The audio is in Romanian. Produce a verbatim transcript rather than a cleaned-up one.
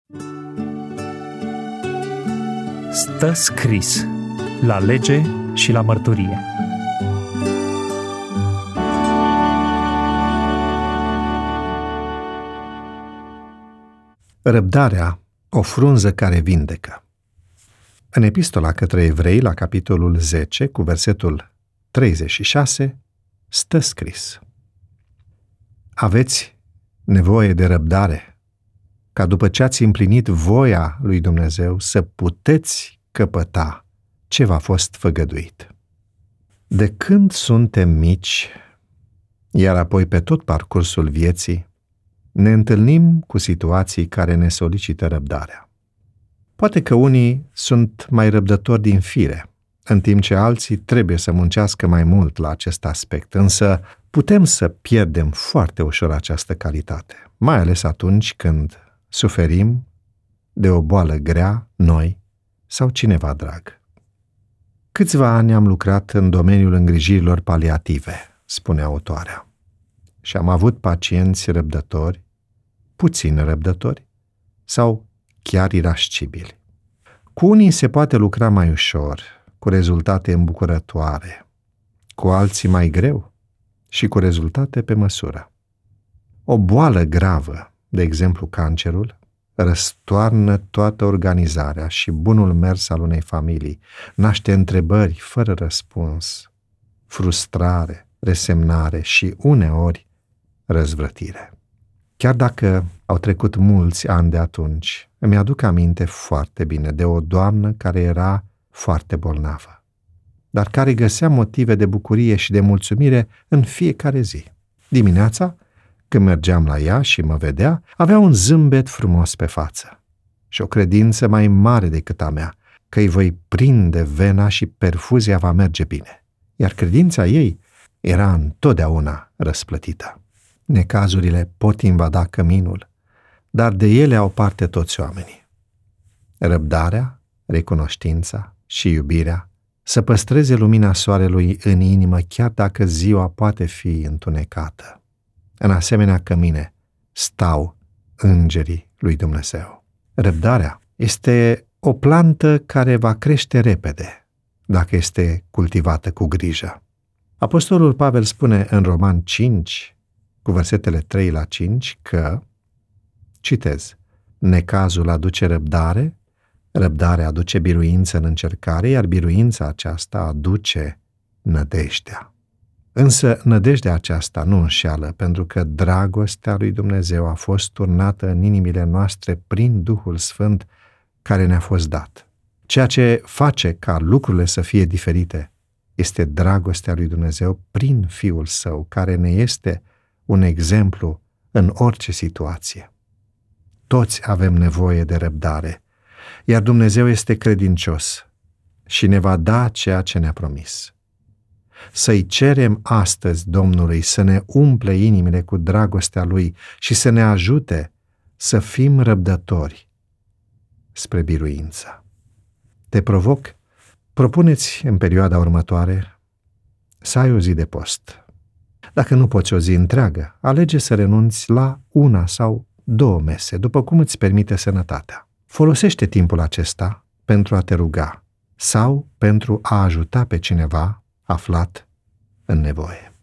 Stă scris la lege și la mărturie. Răbdarea, o frunză care vindecă. În epistola către evrei, la capitolul zece, cu versetul treizeci și șase, stă scris: aveți nevoie de răbdare, ca după ce ați împlinit voia lui Dumnezeu să puteți căpăta ce v-a fost făgăduit. De când suntem mici, iar apoi pe tot parcursul vieții, ne întâlnim cu situații care ne solicită răbdarea. Poate că unii sunt mai răbdători din fire, în timp ce alții trebuie să muncească mai mult la acest aspect, însă putem să pierdem foarte ușor această calitate, mai ales atunci când suferim de o boală grea, noi sau cineva drag. Câțiva ani am lucrat în domeniul îngrijirilor paliative, spune autoarea, și am avut pacienți răbdători, puțin răbdători sau chiar irascibili. Cu unii se poate lucra mai ușor, cu rezultate îmbucurătoare, cu alții mai greu și cu rezultate pe măsură. O boală gravă, de exemplu cancerul, răstoarnă toată organizarea și bunul mers al unei familii, naște întrebări fără răspuns, frustrare, resemnare și uneori răzvrătire. Chiar dacă au trecut mulți ani de atunci, îmi aduc aminte foarte bine de o doamnă care era foarte bolnavă, dar care găsea motive de bucurie și de mulțumire în fiecare zi. Dimineața, când mergeam la ea și mă vedea, avea un zâmbet frumos pe față și o credință mai mare decât a mea, că îi voi prinde vena și perfuzia va merge bine. Iar credința ei era întotdeauna răsplătită. Necazurile pot invada căminul, dar de ele au parte toți oamenii. Răbdarea, recunoștința și iubirea să păstreze lumina soarelui în inimă chiar dacă ziua poate fi întunecată. În asemenea cămine stau îngerii lui Dumnezeu. Răbdarea este o plantă care va crește repede dacă este cultivată cu grijă. Apostolul Pavel spune în Roman cinci, cu versetele trei la cinci, că, citez, necazul aduce răbdare, răbdarea aduce biruință în încercare, iar biruința aceasta aduce nădejdea. Însă nădejdea aceasta nu înșeală, pentru că dragostea lui Dumnezeu a fost turnată în inimile noastre prin Duhul Sfânt care ne-a fost dat. Ceea ce face ca lucrurile să fie diferite este dragostea lui Dumnezeu prin Fiul Său, care ne este un exemplu în orice situație. Toți avem nevoie de răbdare, iar Dumnezeu este credincios și ne va da ceea ce ne-a promis. Să-i cerem astăzi Domnului să ne umple inimile cu dragostea Lui și să ne ajute să fim răbdători spre biruință. Te provoc, propuneți în perioada următoare să ai o zi de post. Dacă nu poți o zi întreagă, alege să renunți la una sau două mese, după cum îți permite sănătatea. Folosește timpul acesta pentru a te ruga sau pentru a ajuta pe cineva aflat în nevoie.